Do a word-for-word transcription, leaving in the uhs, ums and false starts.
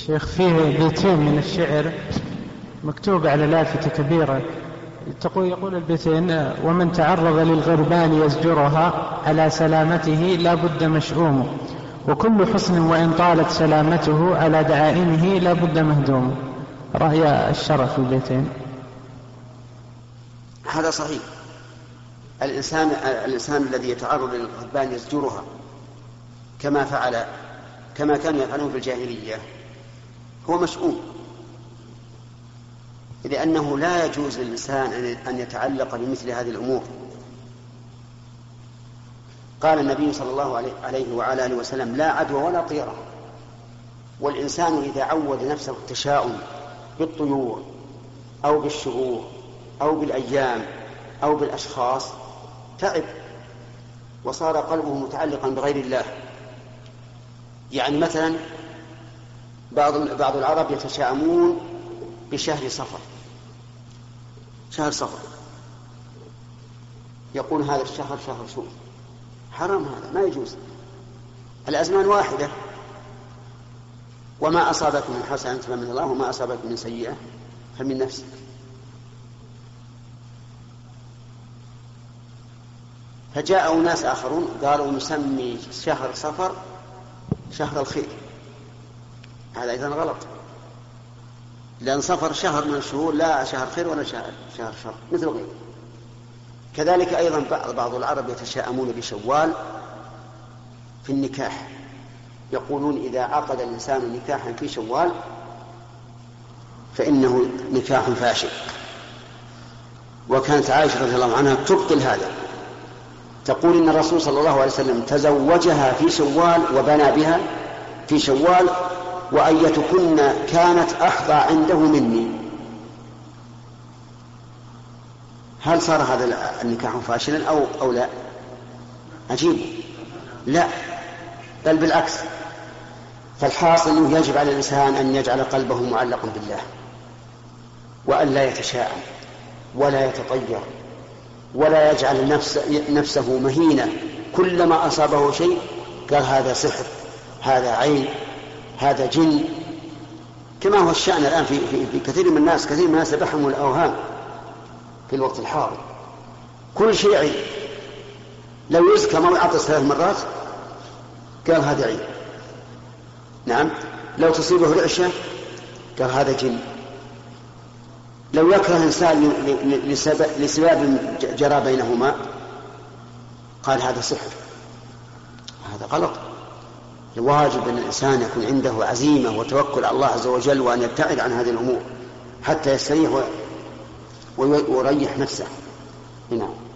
شيخ، فيه بيتين من الشعر مكتوب على لافتة كبيرة تقول يقول البيتين: ومن تعرض للغربان يزجرها على سلامته لا بد مشؤوم، وكل حسن وإن طالت سلامته على دعائمه لا بد مهدوم. رأي الشرع في البيتين؟ هذا صحيح. الإنسان, الإنسان الذي يتعرض للغربان يزجرها كما فعل كما كانوا يفعلون في الجاهلية هو مشؤوم، لأنه لا يجوز للإنسان أن يتعلق بمثل هذه الأمور. قال النبي صلى الله عليه وعلى آله وسلم: لا عدوى ولا طيرة. والإنسان إذا عود نفسه التشاؤم بالطيور أو بالشهور أو بالأيام أو بالأشخاص تعب وصار قلبه متعلقا بغير الله. يعني مثلا بعض بعض العرب يتشاءمون بشهر صفر، شهر صفر، يقول هذا الشهر شهر سوء. حرام، هذا ما يجوز. الأزمان واحدة، وما أصابكم من حسنة فمن الله وما أصابكم من سيئة فمن نفسك. فجاء ناس آخرون قالوا نسمي شهر صفر شهر الخير. هذا أيضا غلط، لأن صفر شهر من الشهور لا شهر خير ولا شهر شهر شر مثل غيره. كذلك أيضا بعض العرب يتشاءمون بشوال في النكاح، يقولون إذا عقد الإنسان نكاحا في شوال فإنه نكاح فاشل. وكانت عائشة رضي الله عنها تبطل هذا، تقول إن الرسول صلى الله عليه وسلم تزوجها في شوال وبنى بها في شوال، وأيتكن كانت أحظى عنده مني. هل صار هذا النكاح فاشلا أو, أو لا؟ عجيب. لا، بل بالعكس. فالحاصل أنه يجب على الإنسان أن يجعل قلبه معلقا بالله، وأن لا يتشاءم ولا يتطير ولا يجعل نفس نفسه مهينة. كلما أصابه شيء قال هذا سحر، هذا عين، هذا جن، كما هو الشأن الآن في, في, في كثير من الناس. كثير من الناس يبحهم الأوهام في الوقت الحاضر، كل شيء عين. لو يزكى ما يعطس ثلاث مرات قال هذا عين. نعم، لو تصيبه رعشة قال هذا جن. لو يكره إنسان لسباب جرى بينهما قال هذا سحر. هذا غلط. الواجب أن الإنسان يكون عنده عزيمة وتوكل على الله عز وجل، وأن يبتعد عن هذه الأمور حتى يستريح ويريح نفسه. نعم.